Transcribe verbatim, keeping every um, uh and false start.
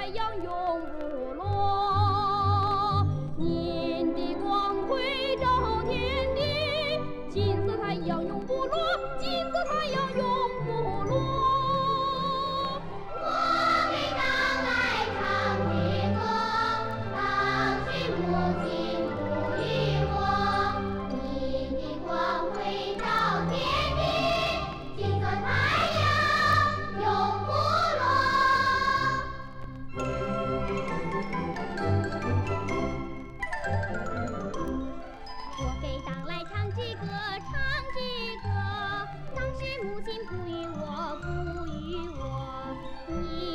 阳永不落。您的光辉照天地，金色太阳永不落，金色太阳永不落。 我给党来唱的歌，党是母亲哺育我。您的光辉照天地，金色太阳永不落。我给党来唱支歌，唱支歌，党是母亲哺育我，哺育我。你